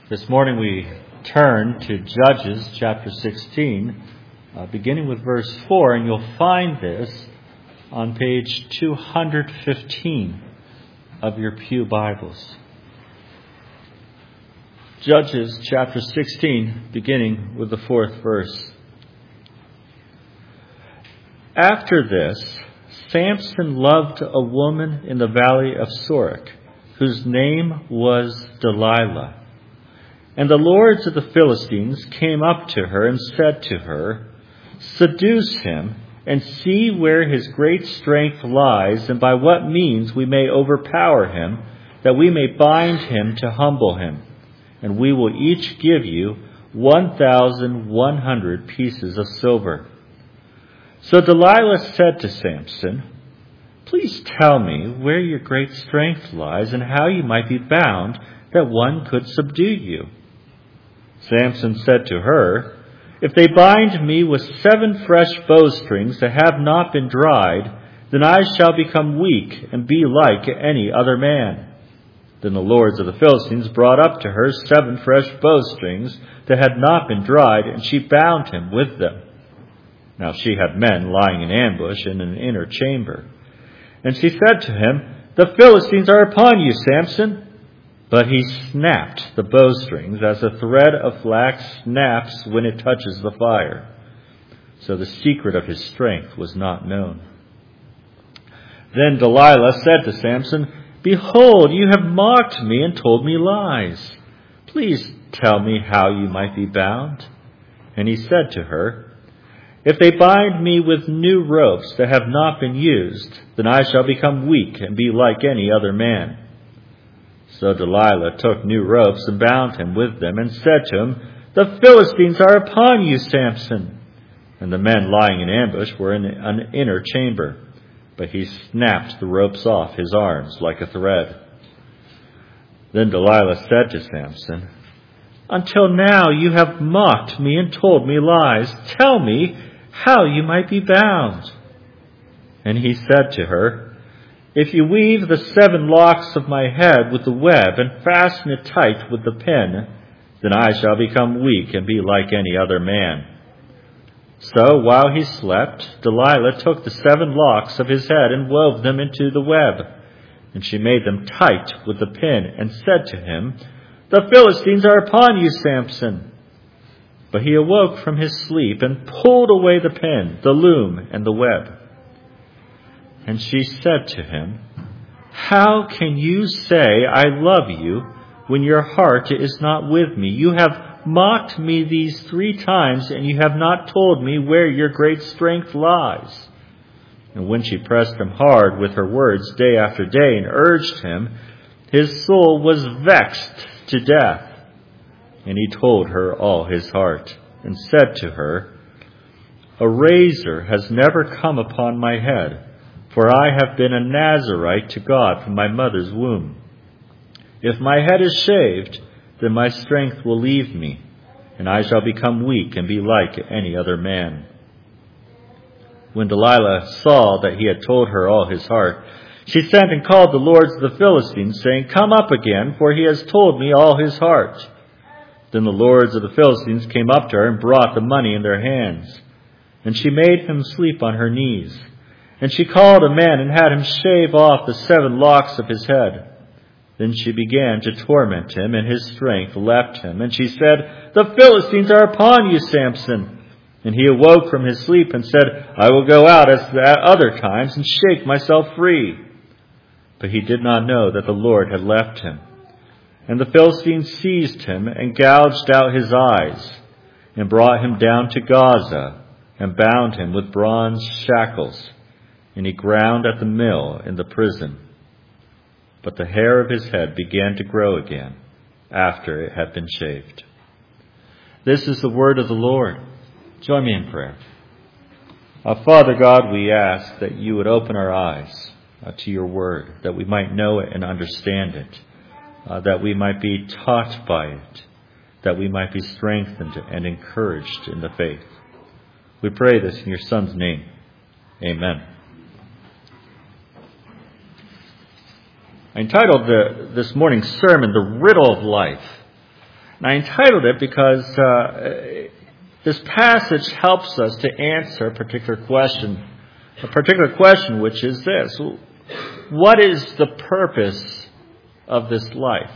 This morning we turn to Judges chapter 16, beginning with verse 4, and you'll find this on page 215 of your pew Bibles. Judges chapter 16, beginning with the 4th verse. After this, Samson loved a woman in the valley of Sorek, whose name was Delilah. And the lords of the Philistines came up to her and said to her, "Seduce him, and see where his great strength lies, and by what means we may overpower him, that we may bind him to humble him. And we will each give you 1,100 pieces of silver." So Delilah said to Samson, "Please tell me where your great strength lies, and how you might be bound, that one could subdue you." Samson said to her, "If they bind me with 7 fresh bowstrings that have not been dried, then I shall become weak and be like any other man." Then the lords of the Philistines brought up to her 7 fresh bowstrings that had not been dried, and she bound him with them. Now she had men lying in ambush in an inner chamber. And she said to him, "The Philistines are upon you, Samson." But he snapped the bowstrings as a thread of flax snaps when it touches the fire. So the secret of his strength was not known. Then Delilah said to Samson, "Behold, you have mocked me and told me lies. Please tell me how you might be bound." And he said to her, "If they bind me with new ropes that have not been used, then I shall become weak and be like any other man." So Delilah took new ropes and bound him with them, and said to him, "The Philistines are upon you, Samson." And the men lying in ambush were in an inner chamber, but he snapped the ropes off his arms like a thread. Then Delilah said to Samson, "Until now you have mocked me and told me lies. Tell me how you might be bound." And he said to her, "If you weave the 7 locks of my head with the web and fasten it tight with the pin, then I shall become weak and be like any other man." So while he slept, Delilah took the 7 locks of his head and wove them into the web. And she made them tight with the pin and said to him, "The Philistines are upon you, Samson." But he awoke from his sleep and pulled away the pin, the loom, and the web. And she said to him, "How can you say, 'I love you,' when your heart is not with me? You have mocked me these 3 times, and you have not told me where your great strength lies." And when she pressed him hard with her words day after day and urged him, his soul was vexed to death. And he told her all his heart, and said to her, "A razor has never come upon my head, for I have been a Nazirite to God from my mother's womb. If my head is shaved, then my strength will leave me, and I shall become weak and be like any other man." When Delilah saw that he had told her all his heart, she sent and called the lords of the Philistines, saying, "Come up again, for he has told me all his heart." Then the lords of the Philistines came up to her and brought the money in their hands. And she made him sleep on her knees. And she called a man and had him shave off the 7 locks of his head. Then she began to torment him, and his strength left him. And she said, "The Philistines are upon you, Samson." And he awoke from his sleep and said, "I will go out as at other times and shake myself free." But he did not know that the Lord had left him. And the Philistines seized him and gouged out his eyes, and brought him down to Gaza, and bound him with bronze shackles. And he ground at the mill in the prison. But the hair of his head began to grow again after it had been shaved. This is the word of the Lord. Join me in prayer. Father God, we ask that you would open our eyes to your word, that we might know it and understand it, that we might be taught by it, that we might be strengthened and encouraged in the faith. We pray this in your Son's name. Amen. I entitled this morning's sermon, "The Riddle of Life." And I entitled it because this passage helps us to answer a particular question which is this: what is the purpose of this life?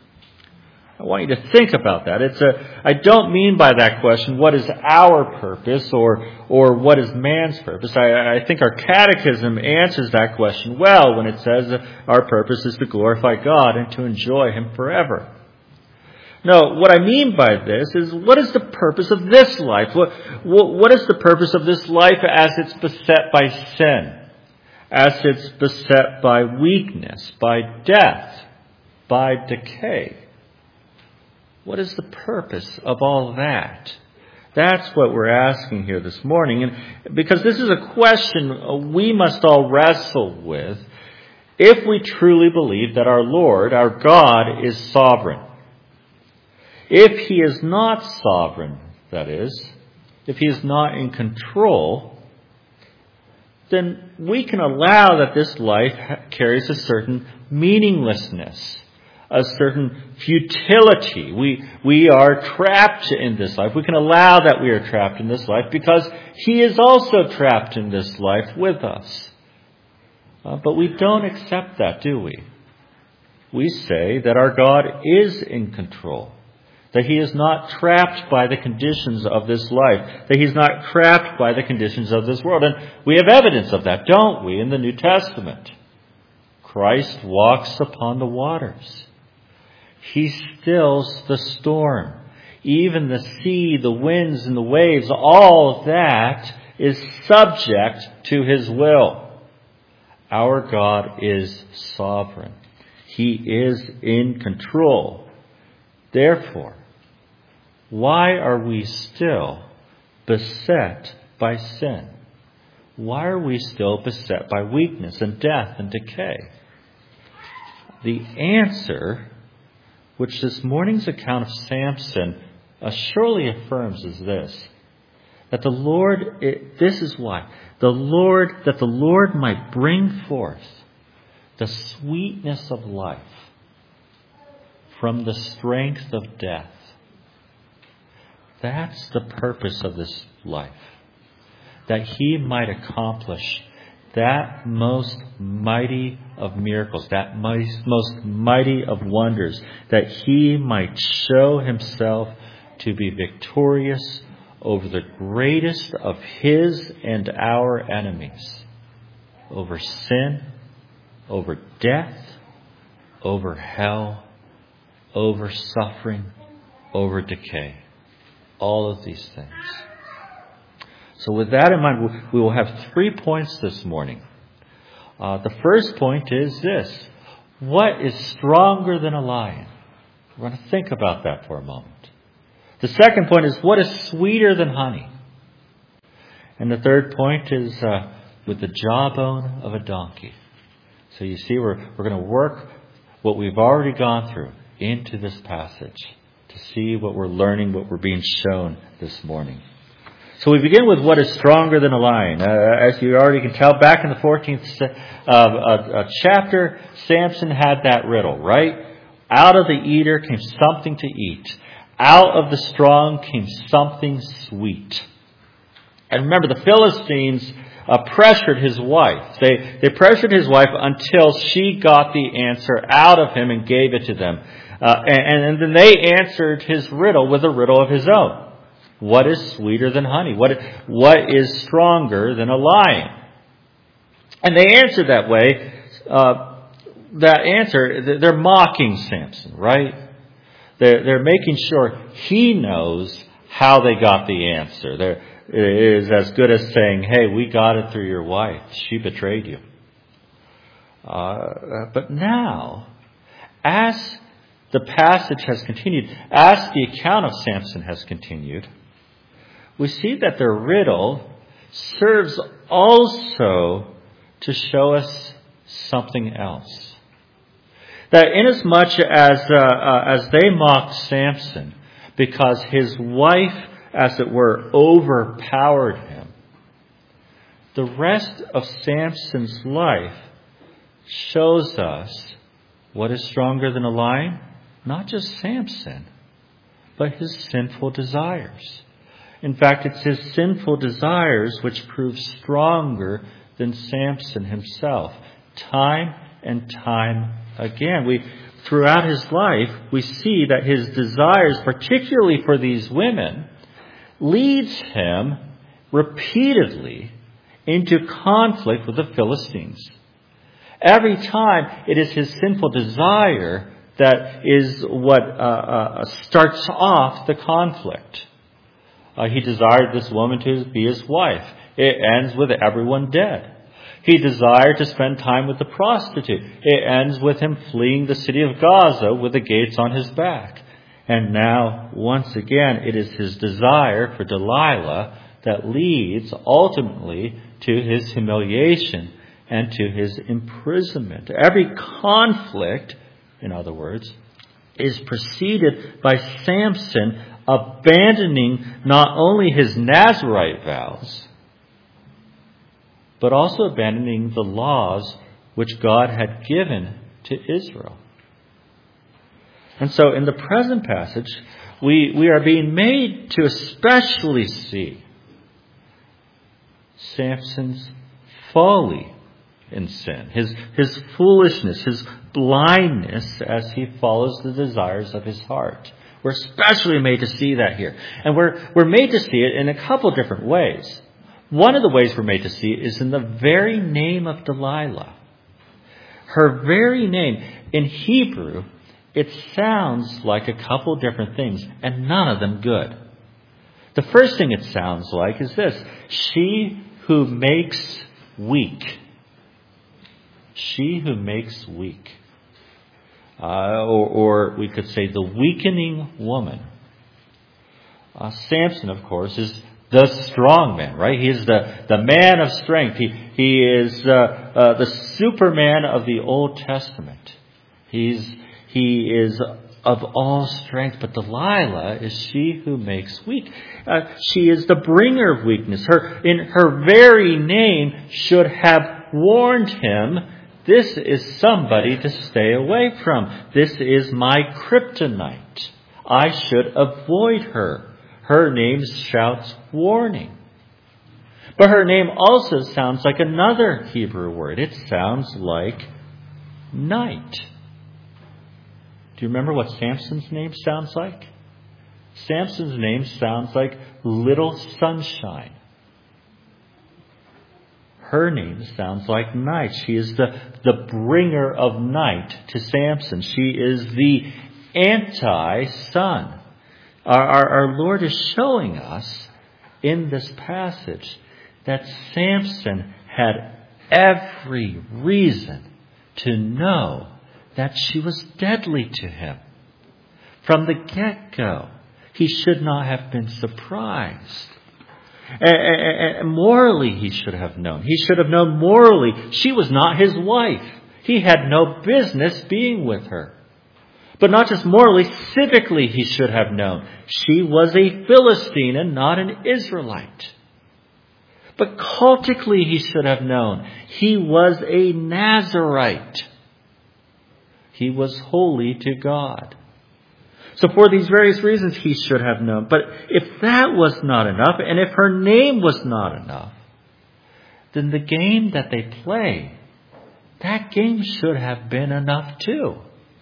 I want you to think about that. I don't mean by that question, what is our purpose or what is man's purpose? I think our catechism answers that question well when it says that our purpose is to glorify God and to enjoy Him forever. No, what I mean by this is, what is the purpose of this life? What is the purpose of this life as it's beset by sin? As it's beset by weakness, by death, by decay? What is the purpose of all that? That's what we're asking here this morning. And because this is a question we must all wrestle with if we truly believe that our Lord, our God, is sovereign. If He is not sovereign, that is, if He is not in control, then we can allow that this life carries a certain meaninglessness, a certain futility. We are trapped in this life. We can allow that we are trapped in this life because He is also trapped in this life with us. But we don't accept that, do we? We say that our God is in control, that He is not trapped by the conditions of this life, that He's not trapped by the conditions of this world. And we have evidence of that, don't we, in the New Testament? Christ walks upon the waters. He stills the storm. Even the sea, the winds, and the waves, all of that is subject to His will. Our God is sovereign. He is in control. Therefore, why are we still beset by sin? Why are we still beset by weakness and death and decay? The answer, which this morning's account of Samson surely affirms, is this: that the Lord, this is why, that the Lord might bring forth the sweetness of life from the strength of death. That's the purpose of this life. That He might accomplish that most mighty of miracles, that most mighty of wonders, that He might show Himself to be victorious over the greatest of His and our enemies, over sin, over death, over hell, over suffering, over decay. All of these things. So with that in mind, we will have 3 points this morning. The first point is this: what is stronger than a lion? We're going to think about that for a moment. The second point is, what is sweeter than honey? And the third point is with the jawbone of a donkey. So you see, we're going to work what we've already gone through into this passage to see what we're learning, what we're being shown this morning. So we begin with what is stronger than a lion. As you already can tell, back in the 14th chapter, Samson had that riddle, right? Out of the eater came something to eat. Out of the strong came something sweet. And remember, the Philistines pressured his wife. They pressured his wife until she got the answer out of him and gave it to them. And then they answered his riddle with a riddle of his own. What is sweeter than honey? What is stronger than a lion? And they answered that way. That answer, they're mocking Samson, right? They're making sure he knows how they got the answer. It is as good as saying, hey, we got it through your wife. She betrayed you. But now, as the passage has continued, as the account of Samson has continued, we see that their riddle serves also to show us something else. That inasmuch as they mocked Samson because his wife, as it were, overpowered him, the rest of Samson's life shows us what is stronger than a lion. Not just Samson, but his sinful desires. In fact, it's his sinful desires which prove stronger than Samson himself, time and time again. Throughout his life, we see that his desires, particularly for these women, leads him repeatedly into conflict with the Philistines. Every time it is his sinful desire that is what starts off the conflict. He desired this woman to be his wife. It ends with everyone dead. He desired to spend time with the prostitute. It ends with him fleeing the city of Gaza with the gates on his back. And now, once again, it is his desire for Delilah that leads ultimately to his humiliation and to his imprisonment. Every conflict, in other words, is preceded by Samson abandoning not only his Nazirite vows, but also abandoning the laws which God had given to Israel. And so in the present passage, we are being made to especially see Samson's folly in sin, his foolishness, his blindness as he follows the desires of his heart. We're especially made to see that here. And we're made to see it in a couple different ways. One of the ways we're made to see it is in the very name of Delilah. Her very name. In Hebrew, it sounds like a couple different things, and none of them good. The first thing it sounds like is this: she who makes weak. She who makes weak. Or we could say the weakening woman. Samson, of course, is the strong man, right? He is the man of strength. He is the Superman of the Old Testament. He is of all strength, but Delilah is she who makes weak. She is the bringer of weakness. In her very name should have warned him, this is somebody to stay away from. This is my kryptonite. I should avoid her. Her name shouts warning. But her name also sounds like another Hebrew word. It sounds like night. Do you remember what Samson's name sounds like? Samson's name sounds like little sunshine. Her name sounds like night. She is the bringer of night to Samson. She is the anti-sun. Our Lord is showing us in this passage that Samson had every reason to know that she was deadly to him. From the get-go, he should not have been surprised. And morally, he should have known. He should have known morally she was not his wife. He had no business being with her. But not just morally, civically he should have known. She was a Philistine and not an Israelite. But cultically he should have known. He was a Nazirite. He was holy to God. So for these various reasons he should have known. But if that was not enough, and if her name was not enough, then the game that they play, that game should have been enough too.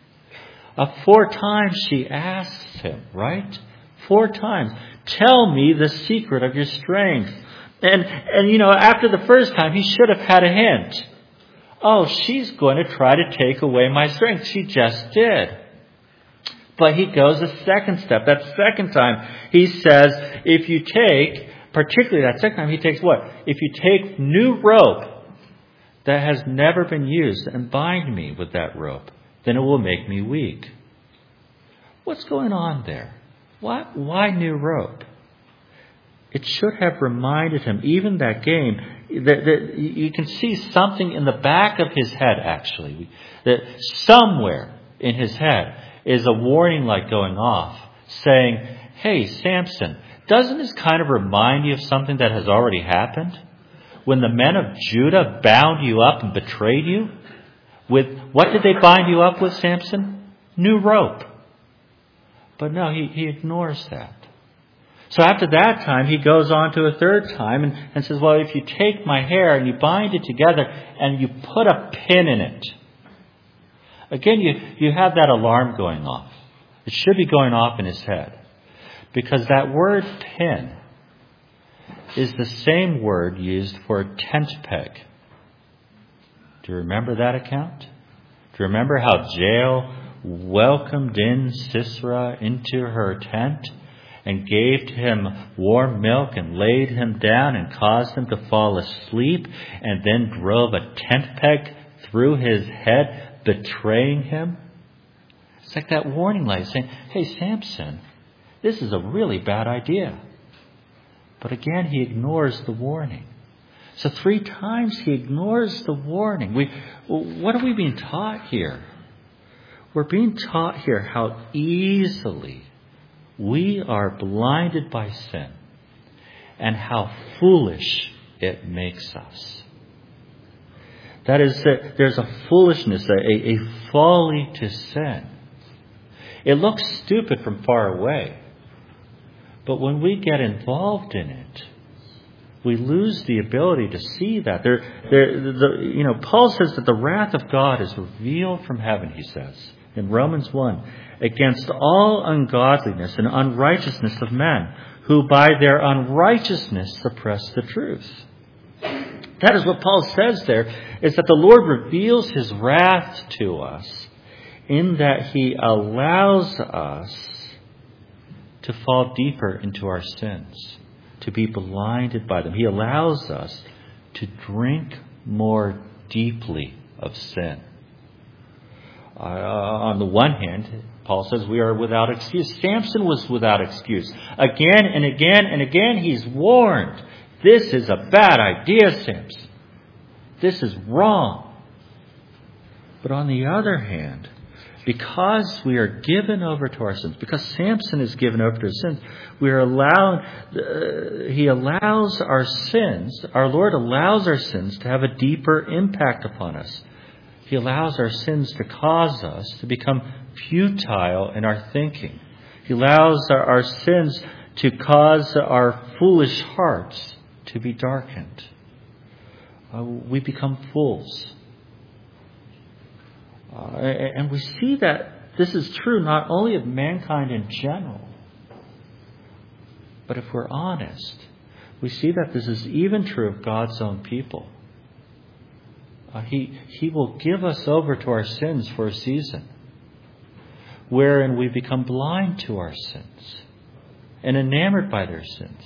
4 times she asks him, right? 4 times. Tell me the secret of your strength. And after the first time, he should have had a hint. Oh, she's going to try to take away my strength. She just did. But he goes a second step. That second time, he says, if you take, particularly that second time, he takes what? If you take new rope that has never been used and bind me with that rope, then it will make me weak. What's going on there? Why new rope? It should have reminded him, even that game, that you can see something in the back of his head, actually. That somewhere in his head is a warning light going off, saying, hey, Samson, doesn't this kind of remind you of something that has already happened? When the men of Judah bound you up and betrayed you? With what did they bind you up with, Samson? New rope. But no, he ignores that. So after that time, he goes on to a third time and says, well, if you take my hair and you bind it together and you put a pin in it. Again, you have that alarm going off. It should be going off in his head. Because that word pin is the same word used for a tent peg. Do you remember that account? Do you remember how Jael welcomed in Sisera into her tent and gave to him warm milk and laid him down and caused him to fall asleep and then drove a tent peg through his head, betraying him? It's like that warning light saying, hey, Samson, this is a really bad idea. But again, he ignores the warning. So 3 times he ignores the warning. What are we being taught here? We're being taught here how easily we are blinded by sin and how foolish it makes us. That is, there's a foolishness, a folly to sin. It looks stupid from far away. But when we get involved in it, we lose the ability to see that. Paul says that the wrath of God is revealed from heaven, he says, in Romans 1, against all ungodliness and unrighteousness of men, who by their unrighteousness suppress the truth. That is what Paul says there, is that the Lord reveals his wrath to us in that he allows us to fall deeper into our sins, to be blinded by them. He allows us to drink more deeply of sin. On the one hand, Paul says we are without excuse. Samson was without excuse. Again and again and again, he's warned. This is a bad idea, Samson. This is wrong. But on the other hand, because we are given over to our sins, because Samson is given over to his sins, he allows our sins, our Lord allows our sins to have a deeper impact upon us. He allows our sins to cause us to become futile in our thinking. He allows our sins to cause our foolish hearts to be darkened. We become fools. And we see that this is true not only of mankind in general, but if we're honest, we see that this is even true of God's own people. He will give us over to our sins for a season, wherein we become blind to our sins and enamored by their sins.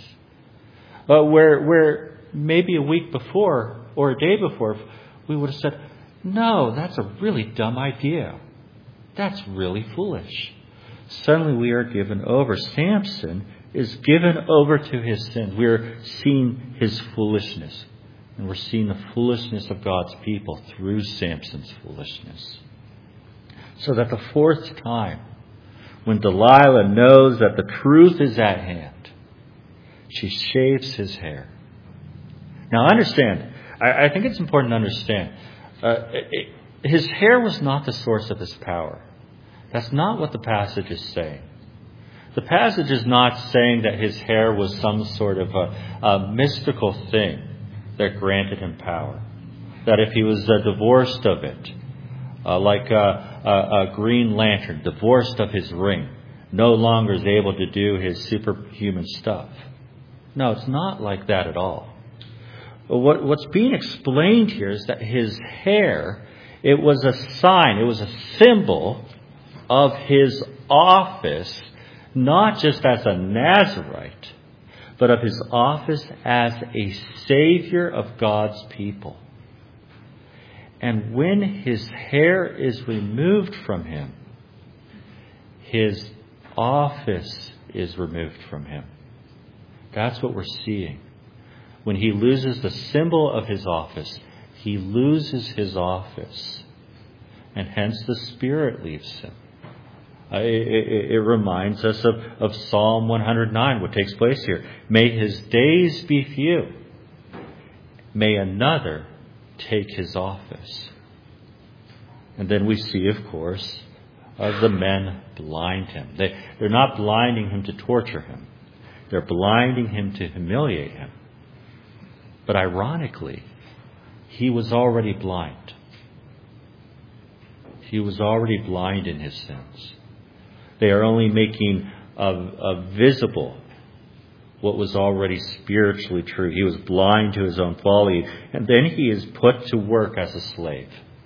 Where maybe a week before or a day before, we would have said, no, that's a really dumb idea. That's really foolish. Suddenly we are given over. Samson is given over to his sin. We're seeing his foolishness. And we're seeing the foolishness of God's people through Samson's foolishness. So that the 4th time, when Delilah knows that the truth is at hand, she shaves his hair. Now understand, I think it's important to understand, his hair was not the source of his power. That's not what the passage is saying. The passage is not saying that his hair was some sort of a mystical thing that granted him power. That if he was divorced of it, like a Green Lantern, divorced of his ring, no longer is able to do his superhuman stuff. No, it's not like that at all. What's being explained here is that his hair, it was a sign, it was a symbol of his office, not just as a Nazirite, but of his office as a Savior of God's people. And when his hair is removed from him, his office is removed from him. That's what we're seeing. When he loses the symbol of his office, he loses his office. And hence the Spirit leaves him. It reminds us of Psalm 109, what takes place here. May his days be few. May another take his office. And then we see, of course, the men blind him. They're not blinding him to torture him. They're blinding him to humiliate him. But ironically, he was already blind. He was already blind in his sins. They are only making visible what was already spiritually true. He was blind to his own folly. And then he is put to work as a slave,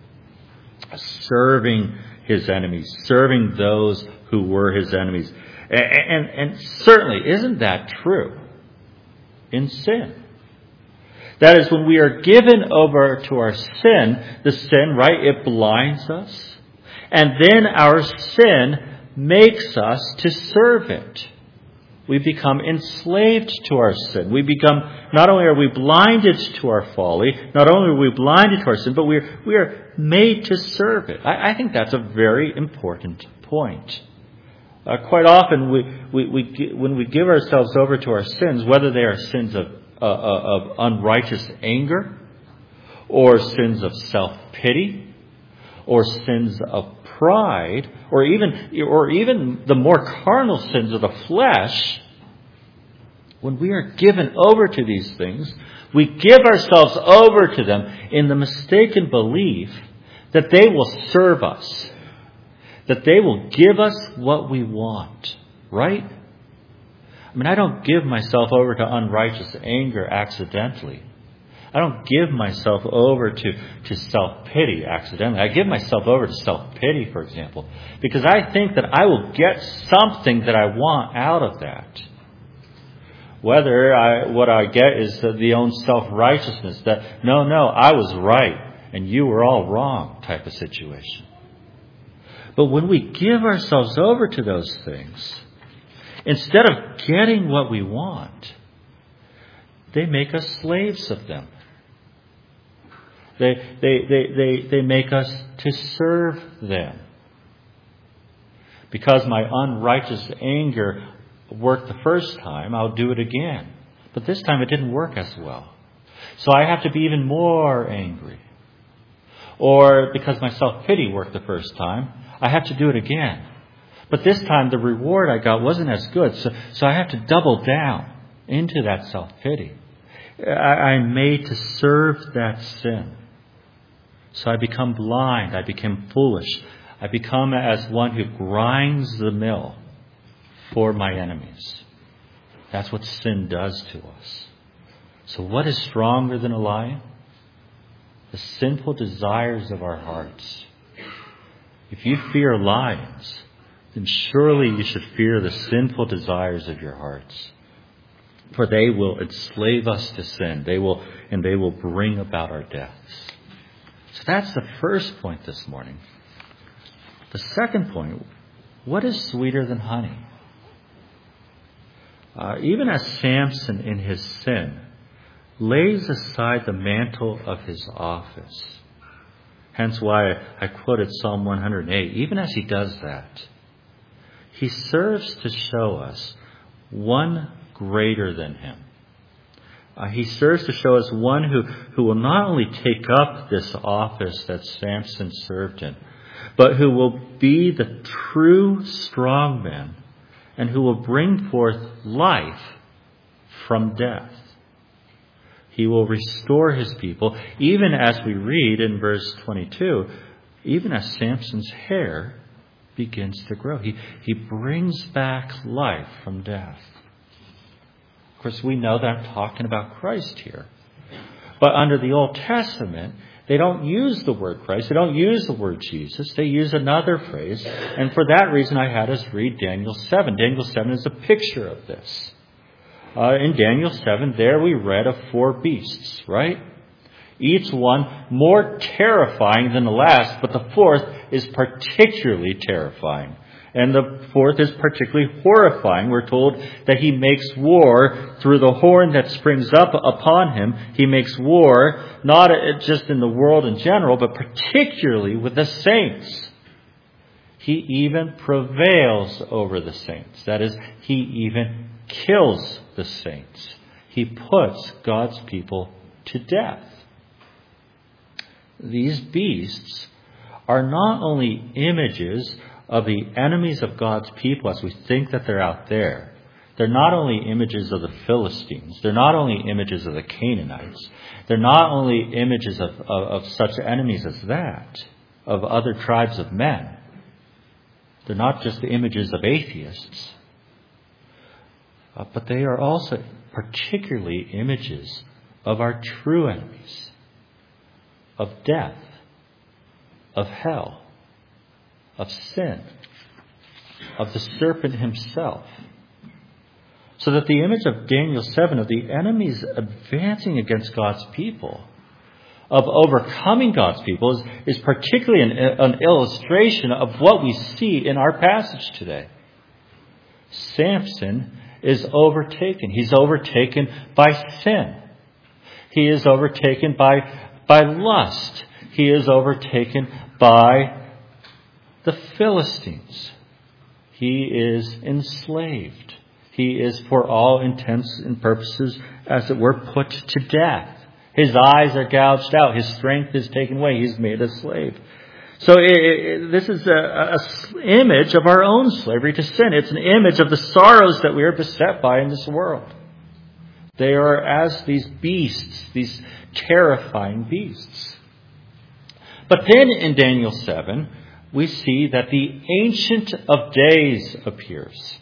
serving his enemies, serving those who were his enemies. And certainly, isn't that true in sin? That is, when we are given over to our sin, the sin, right, it blinds us. And then our sin makes us to serve it. We become enslaved to our sin. We become, not only are we blinded to our folly, not only are we blinded to our sin, but we are made to serve it. I think that's a very important point. Quite often, when we give ourselves over to our sins, whether they are sins of unrighteous anger, or sins of self-pity, or sins of pride, or even the more carnal sins of the flesh, when we are given over to these things, we give ourselves over to them in the mistaken belief that they will serve us, that they will give us what we want, right? I mean, I don't give myself over to unrighteous anger accidentally. I don't give myself over to self-pity accidentally. I give myself over to self-pity, for example, because I think that I will get something that I want out of that. Whether what I get is the own self-righteousness, that, no, I was right and you were all wrong type of situation. But when we give ourselves over to those things, instead of getting what we want, they make us slaves of them. They make us to serve them. Because my unrighteous anger worked the first time, I'll do it again. But this time it didn't work as well. So I have to be even more angry. Or because my self-pity worked the first time, I have to do it again. But this time the reward I got wasn't as good. So I have to double down into that self-pity. I'm made to serve that sin. So I become blind. I become foolish. I become as one who grinds the mill for my enemies. That's what sin does to us. So what is stronger than a lion? The sinful desires of our hearts. If you fear lions, then surely you should fear the sinful desires of your hearts. For they will enslave us to sin. They will bring about our deaths. So that's the first point this morning. The second point, what is sweeter than honey? Even as Samson in his sin lays aside the mantle of his office. Hence why I quoted Psalm 108. Even as he does that, he serves to show us one greater than him. He serves to show us one who will not only take up this office that Samson served in, but who will be the true strong man and who will bring forth life from death. He will restore his people, even as we read in verse 22, even as Samson's hair begins to grow. He brings back life from death. Of course, we know that I'm talking about Christ here. But under the Old Testament, they don't use the word Christ. They don't use the word Jesus. They use another phrase. And for that reason, I had us read Daniel 7. Daniel 7 is a picture of this. In Daniel 7, there we read of 4 beasts, right? Each one more terrifying than the last, but the fourth is particularly terrifying. And the fourth is particularly horrifying. We're told that he makes war through the horn that springs up upon him. He makes war not just in the world in general, but particularly with the saints. He even prevails over the saints. That is, he even kills the saints. He puts God's people to death. These beasts are not only images of the enemies of God's people as we think that they're out there. They're not only images of the Philistines. They're not only images of the Canaanites. They're not only images of such enemies as that, of other tribes of men. They're not just the images of atheists. But they are also particularly images of our true enemies, of death, of hell, of sin, of the serpent himself. So that the image of Daniel 7, of the enemies advancing against God's people, of overcoming God's people, is particularly an illustration of what we see in our passage today. Samson is overtaken. He's overtaken by sin. He is overtaken by lust. He is overtaken by the Philistines. He is enslaved. He is, for all intents and purposes, as it were, put to death. His eyes are gouged out. His strength is taken away. He's made a slave. So this is an image of our own slavery to sin. It's an image of the sorrows that we are beset by in this world. They are as these beasts, these terrifying beasts. But then in Daniel 7, we see that the Ancient of Days appears.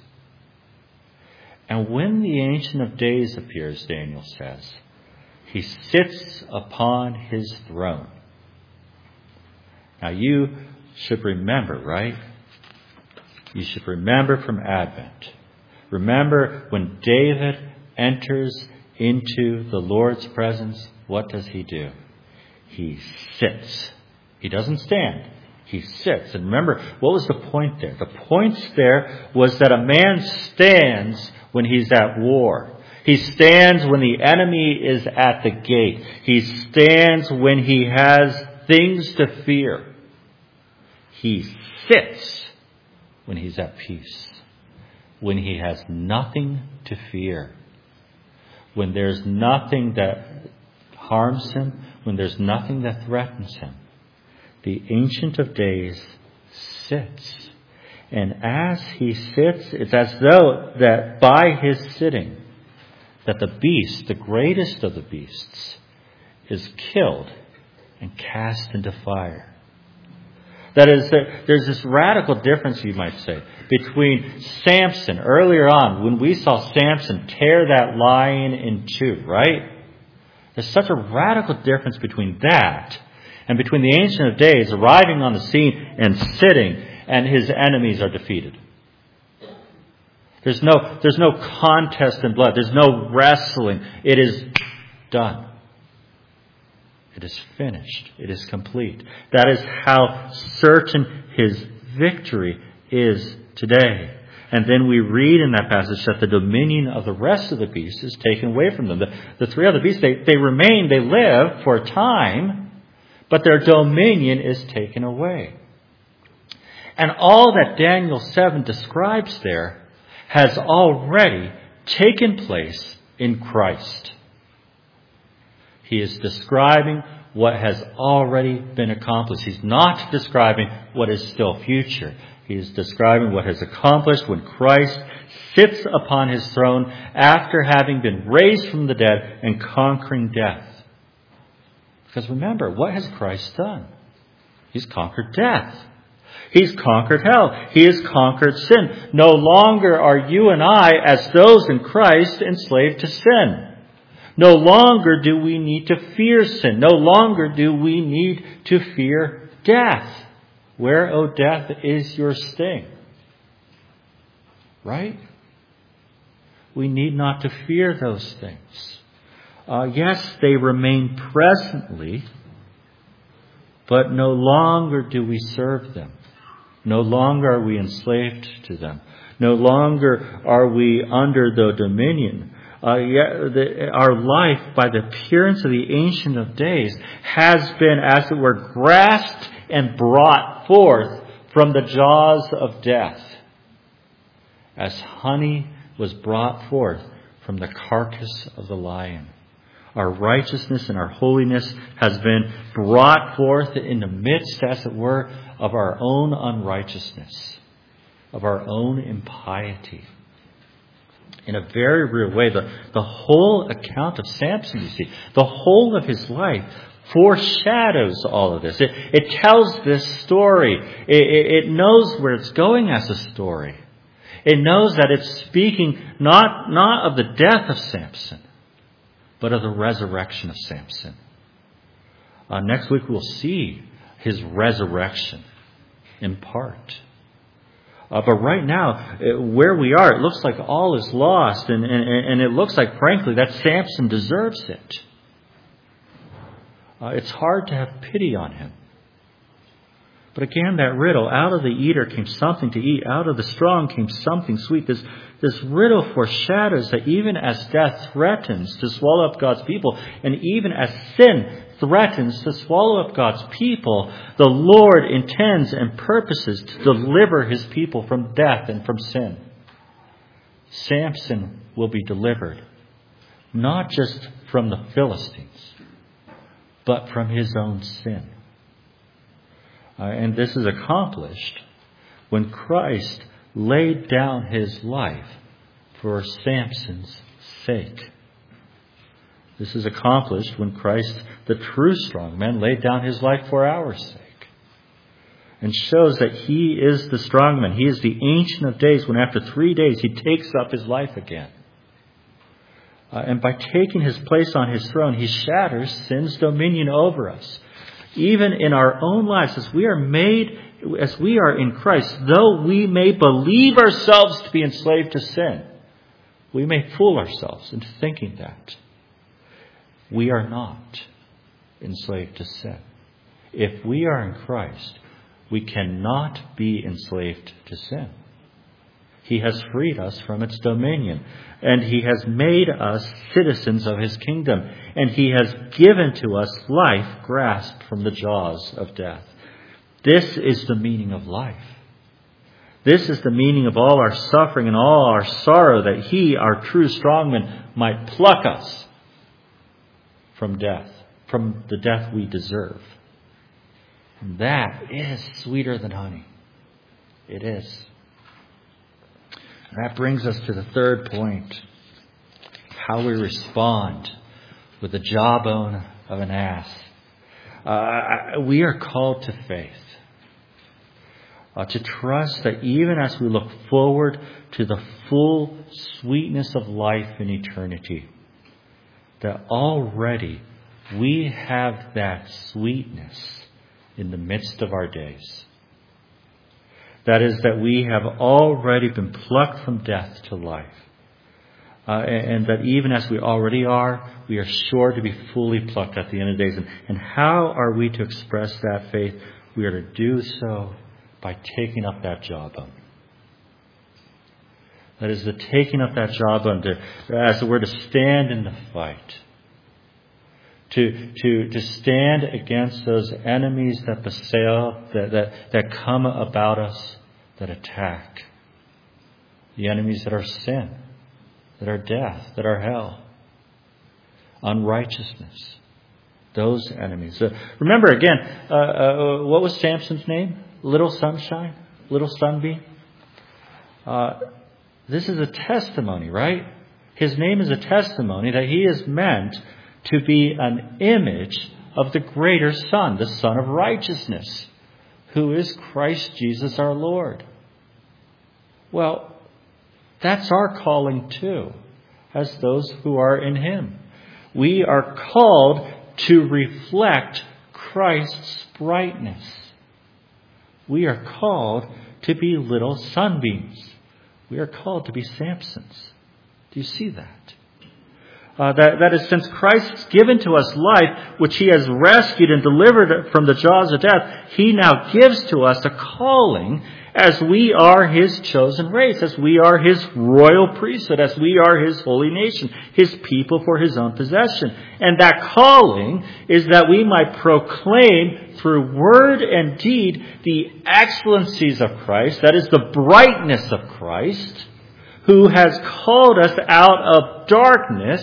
And when the Ancient of Days appears, Daniel says, he sits upon his throne. Now you should remember, right? You should remember from Advent. Remember when David enters into the Lord's presence, what does he do? He sits. He doesn't stand. He sits. And remember, what was the point there? The point there was that a man stands when he's at war. He stands when the enemy is at the gate. He stands when he has things to fear. He sits when he's at peace. When he has nothing to fear. When there's nothing that harms him. When there's nothing that threatens him. The Ancient of Days sits. And as he sits, it's as though that by his sitting, that the beast, the greatest of the beasts, is killed and cast into fire. That is, there's this radical difference, you might say, between Samson earlier on, when we saw Samson tear that lion in two, right? There's such a radical difference between that and between the Ancient of Days arriving on the scene and sitting, and his enemies are defeated. There's no contest in blood. There's no wrestling. It is done. It is finished. It is complete. That is how certain his victory is today. And then we read in that passage that the dominion of the rest of the beasts is taken away from them. The three other beasts, they remain, they live for a time, but their dominion is taken away. And all that Daniel 7 describes there has already taken place in Christ. He is describing what has already been accomplished. He's not describing what is still future. He is describing what has accomplished when Christ sits upon his throne after having been raised from the dead and conquering death. Because remember, what has Christ done? He's conquered death. He's conquered hell. He has conquered sin. No longer are you and I, as those in Christ, enslaved to sin. No longer do we need to fear sin. No longer do we need to fear death. Where, O death, is your sting? Right? We need not to fear those things. Yes, they remain presently, but no longer do we serve them. No longer are we enslaved to them. No longer are we under the dominion. Our life, by the appearance of the Ancient of Days, has been, as it were, grasped and brought forth from the jaws of death, as honey was brought forth from the carcass of the lion. Our righteousness and our holiness has been brought forth in the midst, as it were, of our own unrighteousness, of our own impiety. In a very real way, the whole account of Samson, you see, the whole of his life foreshadows all of this. It tells this story. It knows where it's going as a story. It knows that it's speaking not of the death of Samson, but of the resurrection of Samson. Next week we'll see his resurrection in part. But right now, where we are, it looks like all is lost, and it looks like, frankly, that Samson deserves it. It's hard to have pity on him. But again, that riddle, out of the eater came something to eat, out of the strong came something sweet. This riddle foreshadows that even as death threatens to swallow up God's people, and even as sin threatens to swallow up God's people, the Lord intends and purposes to deliver his people from death and from sin. Samson will be delivered, not just from the Philistines, but from his own sin. And this is accomplished when Christ laid down his life for Samson's sake. This is accomplished when Christ, the true strong man, laid down his life for our sake. And shows that he is the strong man. He is the Ancient of Days when after 3 days he takes up his life again. And by taking his place on his throne, he shatters sin's dominion over us. Even in our own lives, as we are in Christ, though we may believe ourselves to be enslaved to sin, we may fool ourselves into thinking that. We are not enslaved to sin. If we are in Christ, we cannot be enslaved to sin. He has freed us from its dominion, and he has made us citizens of his kingdom, and he has given to us life grasped from the jaws of death. This is the meaning of life. This is the meaning of all our suffering and all our sorrow, that he, our true strongman, might pluck us from death, from the death we deserve. And that is sweeter than honey. It is. That brings us to the third point, how we respond with the jawbone of an ass. We are called to faith, to trust that even as we look forward to the full sweetness of life in eternity, that already we have that sweetness in the midst of our days. That is, that we have already been plucked from death to life. And that even as we already are, we are sure to be fully plucked at the end of the days. And how are we to express that faith? We are to do so by taking up that jawbone. That is, the taking up that jawbone, as it were, to stand in the fight. To stand against those enemies that assail, that come about us, that attack. The enemies that are sin, that are death, that are hell, unrighteousness. Those enemies. Remember again, what was Samson's name? Little sunshine? Little sunbeam? This is a testimony, right? His name is a testimony that he is meant to be an image of the greater Son, the Son of righteousness, who is Christ Jesus our Lord. Well, that's our calling too, as those who are in him. We are called to reflect Christ's brightness. We are called to be little sunbeams. We are called to be Samsons. Do you see that? That is, since Christ has given to us life, which he has rescued and delivered from the jaws of death, he now gives to us a calling as we are his chosen race, as we are his royal priesthood, as we are his holy nation, his people for his own possession. And that calling is that we might proclaim through word and deed the excellencies of Christ, that is, the brightness of Christ, who has called us out of darkness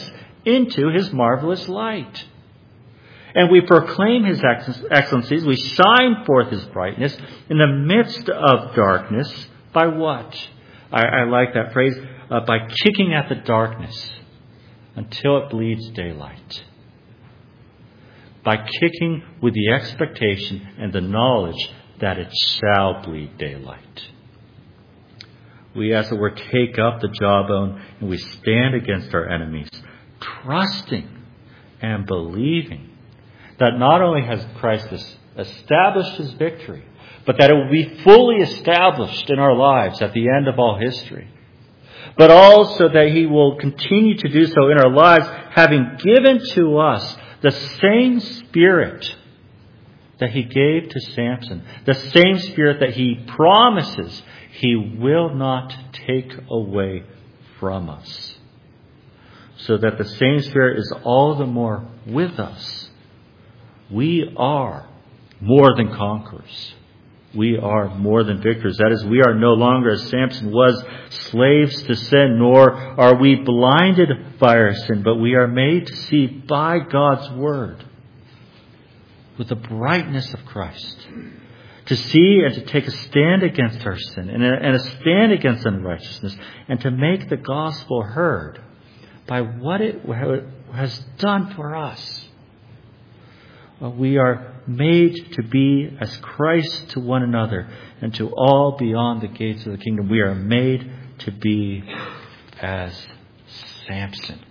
into his marvelous light. And we proclaim his excellencies. We shine forth his brightness in the midst of darkness. By what? I like that phrase. By kicking at the darkness until it bleeds daylight. By kicking with the expectation and the knowledge that it shall bleed daylight. We, as it were, take up the jawbone and we stand against our enemies, trusting and believing that not only has Christ established his victory, but that it will be fully established in our lives at the end of all history. But also that he will continue to do so in our lives, having given to us the same Spirit that he gave to Samson, the same Spirit that he promises he will not take away from us. So that the same Spirit is all the more with us. We are more than conquerors. We are more than victors. That is, we are no longer, as Samson was, slaves to sin, nor are we blinded by our sin, but we are made to see by God's Word with the brightness of Christ. To see and to take a stand against our sin and a stand against unrighteousness, and to make the gospel heard by what it has done for us. We are made to be as Christ to one another and to all beyond the gates of the kingdom. We are made to be as Samson.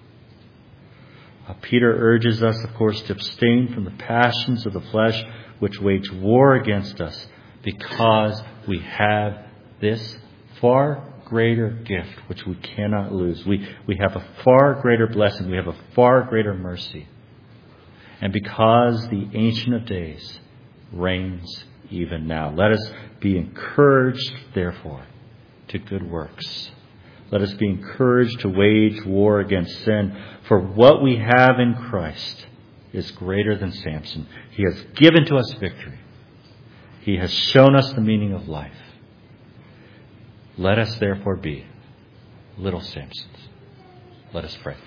Peter urges us, of course, to abstain from the passions of the flesh which wage war against us, because we have this far greater gift which we cannot lose. We have a far greater blessing. We have a far greater mercy. And because the Ancient of Days reigns even now. Let us be encouraged, therefore, to good works. Let us be encouraged to wage war against sin, for what we have in Christ is greater than Samson. He has given to us victory. He has shown us the meaning of life. Let us therefore be little Samsons. Let us pray.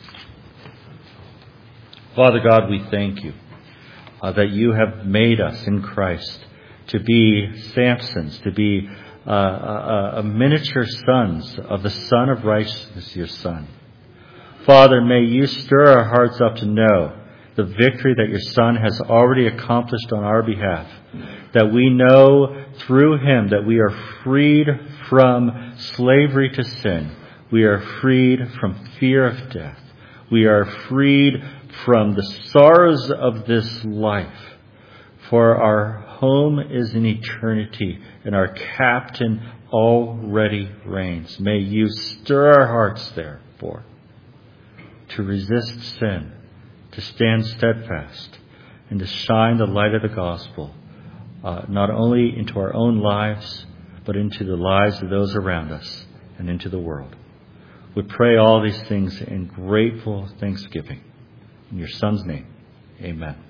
Father God, we thank you that you have made us in Christ to be Samsons, to be a miniature sons of the Son of Righteousness, your Son. Father, may you stir our hearts up to know the victory that your Son has already accomplished on our behalf. That we know through him that we are freed from slavery to sin. We are freed from fear of death. We are freed from the sorrows of this life. For our home is in eternity, and our captain already reigns. May you stir our hearts, therefore, to resist sin, to stand steadfast, and to shine the light of the gospel, not only into our own lives, but into the lives of those around us and into the world. We pray all these things in grateful thanksgiving. In your Son's name, amen.